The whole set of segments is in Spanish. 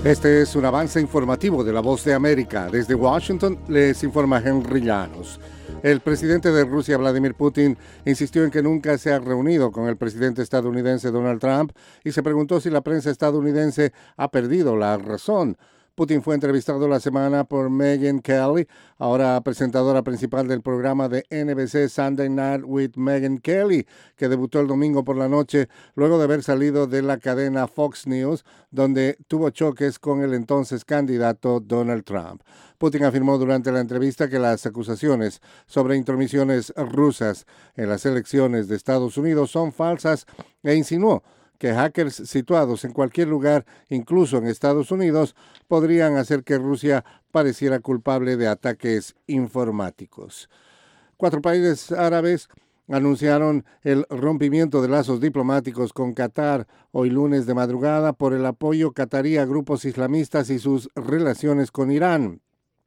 Este es un avance informativo de La Voz de América. Desde Washington les informa Henry Llanos. El presidente de Rusia, Vladimir Putin, insistió en que nunca se ha reunido con el presidente estadounidense Donald Trump y se preguntó si la prensa estadounidense ha perdido la razón. Putin fue entrevistado la semana por Megyn Kelly, ahora presentadora principal del programa de NBC Sunday Night with Megyn Kelly, que debutó el domingo por la noche luego de haber salido de la cadena Fox News, donde tuvo choques con el entonces candidato Donald Trump. Putin afirmó durante la entrevista que las acusaciones sobre intromisiones rusas en las elecciones de Estados Unidos son falsas e insinuó que hackers situados en cualquier lugar, incluso en Estados Unidos, podrían hacer que Rusia pareciera culpable de ataques informáticos. 4 países árabes anunciaron el rompimiento de lazos diplomáticos con Qatar hoy lunes de madrugada por el apoyo catarí a grupos islamistas y sus relaciones con Irán.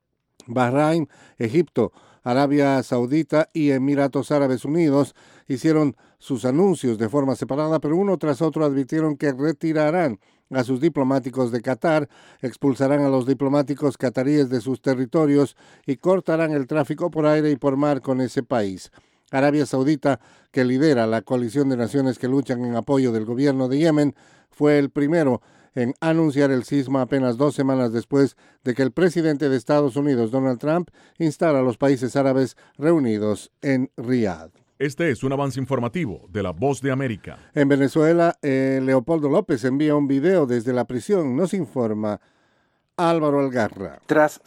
Bahrein, Egipto, Arabia Saudita y Emiratos Árabes Unidos hicieron sus anuncios de forma separada, pero uno tras otro advirtieron que retirarán a sus diplomáticos de Qatar, expulsarán a los diplomáticos cataríes de sus territorios y cortarán el tráfico por aire y por mar con ese país. Arabia Saudita, que lidera la coalición de naciones que luchan en apoyo del gobierno de Yemen, fue el primero en anunciar el cisma apenas 2 semanas después de que el presidente de Estados Unidos, Donald Trump, instara a los países árabes reunidos en Riad. Este es un avance informativo de La Voz de América. En Venezuela, Leopoldo López envía un video desde la prisión. Nos informa Álvaro Algarra. Tras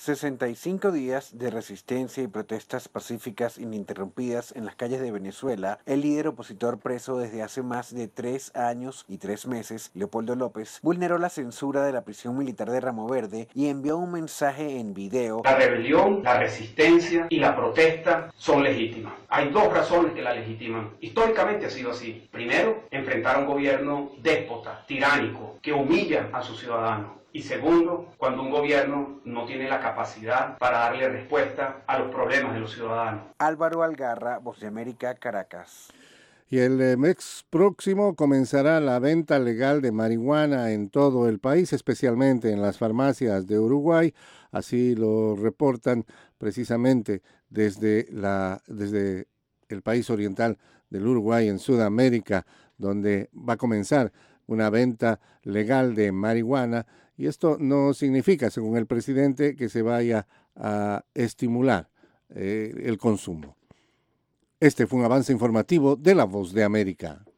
65 días de resistencia y protestas pacíficas ininterrumpidas en las calles de Venezuela, el líder opositor preso desde hace más de 3 años y 3 meses, Leopoldo López, vulneró la censura de la prisión militar de Ramo Verde y envió un mensaje en video. La rebelión, la resistencia y la protesta son legítimas. Hay 2 razones que la legitiman. Históricamente ha sido así. Primero, enfrentar a un gobierno déspota, tiránico, que humilla a sus ciudadanos. Y segundo, cuando un gobierno no tiene la capacidad para darle respuesta a los problemas de los ciudadanos. Álvaro Algarra, Voz de América, Caracas. Y el mes próximo comenzará la venta legal de marihuana en todo el país, especialmente en las farmacias de Uruguay. Así lo reportan precisamente desde el país oriental del Uruguay en Sudamérica, donde va a comenzar una venta legal de marihuana. Y esto no significa, según el presidente, que se vaya a estimular el consumo. Este fue un avance informativo de La Voz de América.